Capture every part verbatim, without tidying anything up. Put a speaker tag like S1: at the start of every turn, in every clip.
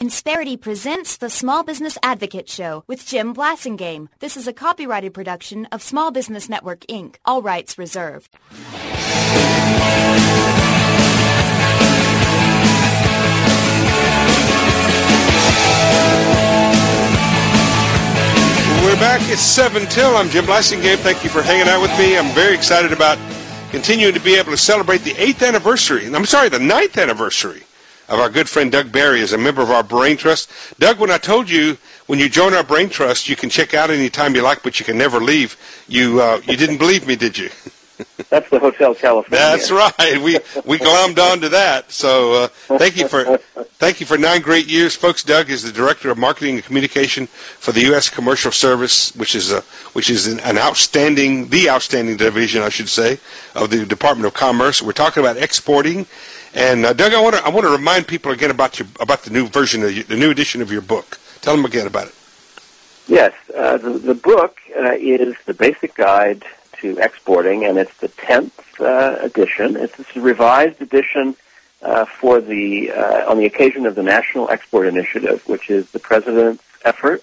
S1: Insperity presents the Small Business Advocate Show with Jim Blasingame. This is a copyrighted production of Small Business Network, Incorporated. All rights reserved.
S2: We're back. It's seven till. I'm Jim Blasingame. Thank you for hanging out with me. I'm very excited about continuing to be able to celebrate the eighth anniversary. I'm sorry, the ninth anniversary of our good friend Doug Barry as a member of our Brain Trust. Doug, when I told you when you join our Brain Trust, you can check out anytime you like, but you can never leave, you uh, you didn't believe me, did you?
S3: That's the Hotel California.
S2: That's right. We we glommed onto that. So uh, thank you for thank you for nine great years, folks. Doug is the director of marketing and communication for the U S Commercial Service, which is a which is an, an outstanding, the outstanding division, I should say, of the Department of Commerce. We're talking about exporting, and uh, Doug, I want to I want to remind people again about your about the new version of your, the new edition of your book. Tell them again about it.
S3: Yes, uh, the, the book uh, is the basic guide to exporting, and it's the tenth uh, edition. It's a revised edition uh, for the uh, on the occasion of the National Export Initiative, which is the President's effort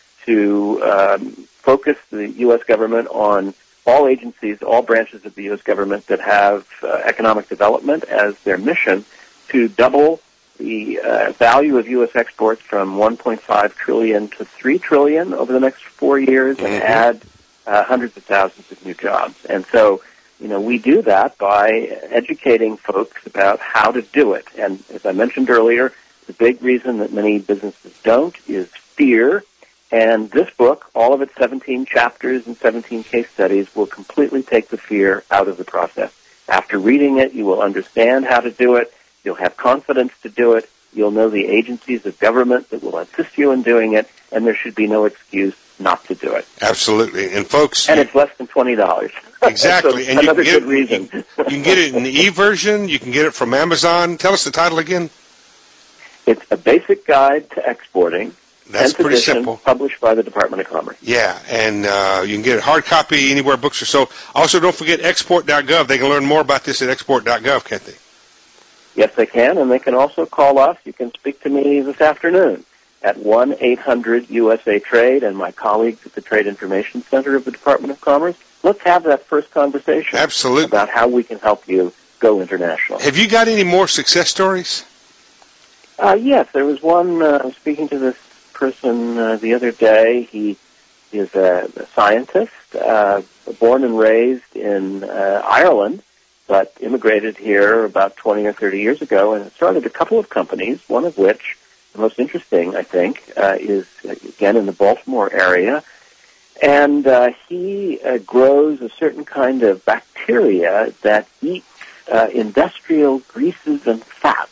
S3: to um, focus the U S government on all agencies, all branches of the U S government that have uh, economic development as their mission to double the uh, value of U S exports from one point five trillion dollars to three trillion dollars over the next four years and
S2: mm-hmm. add
S3: Uh, hundreds of thousands of new jobs. And so, you know, we do that by educating folks about how to do it. And as I mentioned earlier, the big reason that many businesses don't is fear. And this book, all of its seventeen chapters and seventeen case studies, will completely take the fear out of the process. After reading it, you will understand how to do it. You'll have confidence to do it. You'll know the agencies of government that will assist you in doing it, and there should be no excuse not to do it.
S2: Absolutely. And folks,
S3: and it's less than twenty dollars.
S2: Exactly.
S3: So
S2: and you
S3: another
S2: can get
S3: good
S2: it,
S3: reason.
S2: You, you can get it in the e-version. You can get it from Amazon. Tell us the title again.
S3: It's A Basic Guide to Exporting.
S2: That's pretty
S3: edition,
S2: simple.
S3: Published by the Department of Commerce.
S2: Yeah, and uh, you can get it hard copy anywhere books are sold. Also, don't forget export dot gov. They can learn more about this at export dot gov, can't they?
S3: Yes, they can, and they can also call us. You can speak to me this afternoon at one eight hundred U S A Trade and my colleagues at the Trade Information Center of the Department of Commerce. Let's have that first conversation.
S2: Absolutely.
S3: About how we can help you go international.
S2: Have you got any more success stories?
S3: Uh, yes, there was one. Uh, I was speaking to this person uh, the other day. He is a, a scientist, uh, born and raised in uh, Ireland, but immigrated here about twenty or thirty years ago and started a couple of companies, one of which, the most interesting, I think, uh, is, again, in the Baltimore area. And uh, he uh, grows a certain kind of bacteria that eats uh, industrial greases and fats.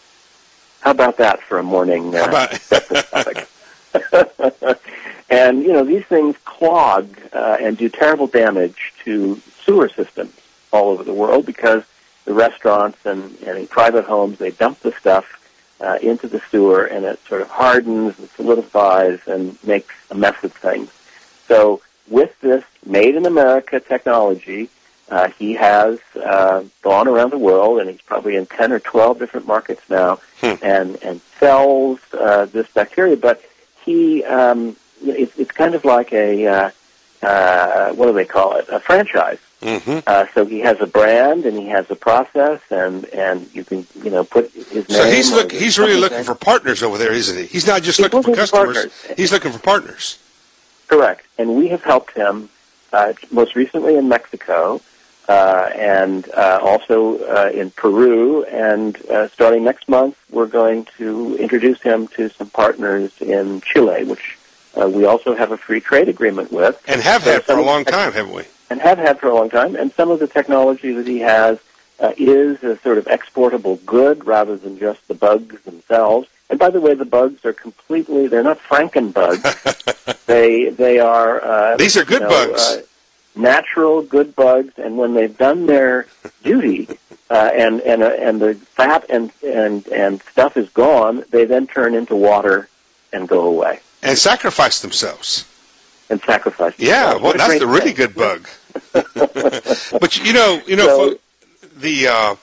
S3: How about that for a morning uh, breakfast topic? And, you know, these things clog uh, and do terrible damage to sewer systems all over the world because the restaurants and, and in private homes, they dump the stuff Uh, into the sewer, and it sort of hardens and solidifies and makes a mess of things. So with this made-in-America technology, uh, he has uh, gone around the world, and he's probably in ten or twelve different markets now, hmm. and, and sells uh, this bacteria. But he, um, it's, it's kind of like a, uh, uh, what do they call it, a franchise. Mm-hmm. Uh, so he has a brand and he has a process, and, and you can you know put his name.
S2: So he's look
S3: his
S2: he's really looking
S3: name.
S2: for partners over there, isn't he? He's not just
S3: he's
S2: looking,
S3: looking
S2: for customers.
S3: For
S2: he's looking for partners.
S3: Correct, and we have helped him uh, most recently in Mexico, uh, and uh, also uh, in Peru. And uh, starting next month, we're going to introduce him to some partners in Chile, which uh, we also have a free trade agreement with,
S2: and have
S3: so
S2: had for a long time, haven't we?
S3: And have had for a long time, and some of the technology that he has uh, is a sort of exportable good rather than just the bugs themselves. And by the way, the bugs are completely, they're not Frankenbugs. they they are... Uh,
S2: These are good
S3: you know,
S2: bugs.
S3: Uh, natural, good bugs, and when they've done their duty uh, and, and, uh, and the fat and, and, and stuff is gone, they then turn into water and go away.
S2: And sacrifice themselves.
S3: And sacrifice.
S2: Yeah, well, that's the really
S3: thing.
S2: good bug. But you know, you know,
S3: So,
S2: the uh,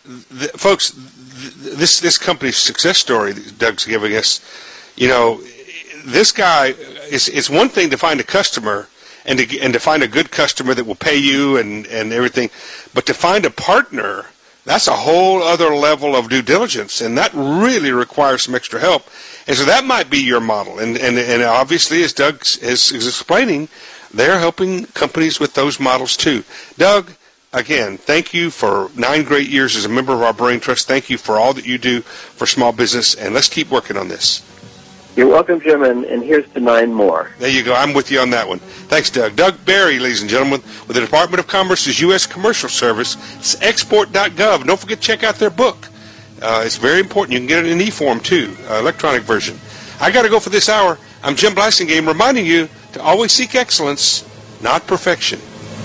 S2: the, folks, th- this this company's success story that Doug's giving us, you know, this guy, it's, it's one thing to find a customer and to, and to find a good customer that will pay you and, and everything, but to find a partner, that's a whole other level of due diligence, and that really requires some extra help. And so that might be your model. And, and, and obviously, as Doug is, is explaining, they're helping companies with those models too. Doug, again, thank you for nine great years as a member of our Brain Trust. Thank you for all that you do for small business, and let's keep working on this.
S3: You're welcome, Jim, and, and here's to nine more.
S2: There you go. I'm with you on that one. Thanks, Doug. Doug Barry, ladies and gentlemen, with the Department of Commerce's U S Commercial Service. It's export dot gov. Don't forget to check out their book. Uh, it's very important. You can get it in e-form, too, uh, electronic version. I got to go for this hour. I'm Jim Blasingame, reminding you to always seek excellence, not perfection.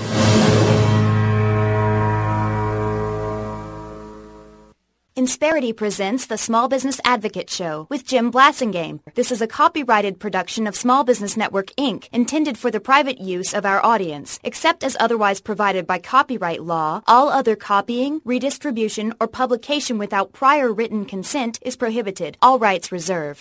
S1: Insperity presents the Small Business Advocate Show with Jim Blasingame. This is a copyrighted production of Small Business Network, Incorporated, intended for the private use of our audience. Except as otherwise provided by copyright law, all other copying, redistribution, or publication without prior written consent is prohibited. All rights reserved.